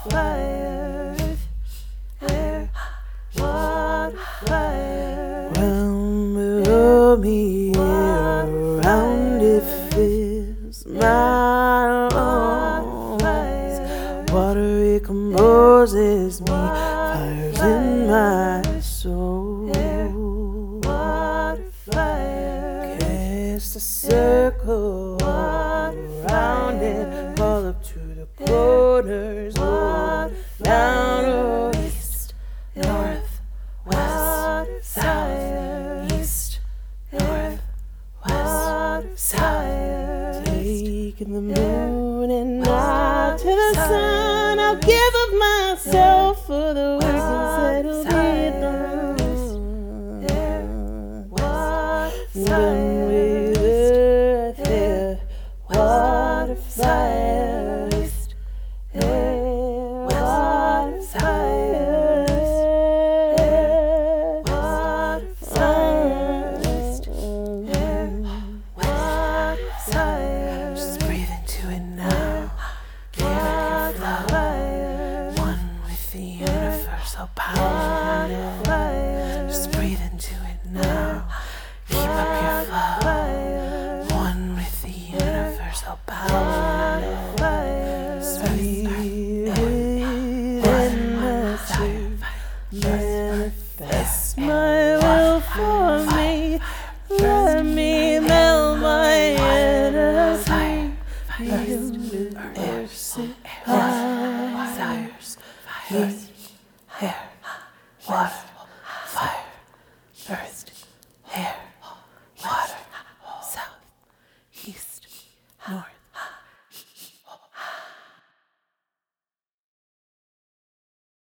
fire, air, water, fire. Round below me, around it fills my lungs. Water recomposes me, fire's in my soul. Water, fire, Cast a circle around it, call up to the corners, down or east, north, west, south, east, north, west, south. Taking the moon and not to the sun, I'll give up myself for the work that'll be done. Done with earth, air, water, fire, east, air, water, fire, water, fire, water, fire. Just breathe into it now. Give up your flow. One with the universal power. Just breathe into it now. Keep up your flow. One with the universal power. Breathe in my truth. Manifest my will for me. Let me melt my energy. Fire, heat, air, water.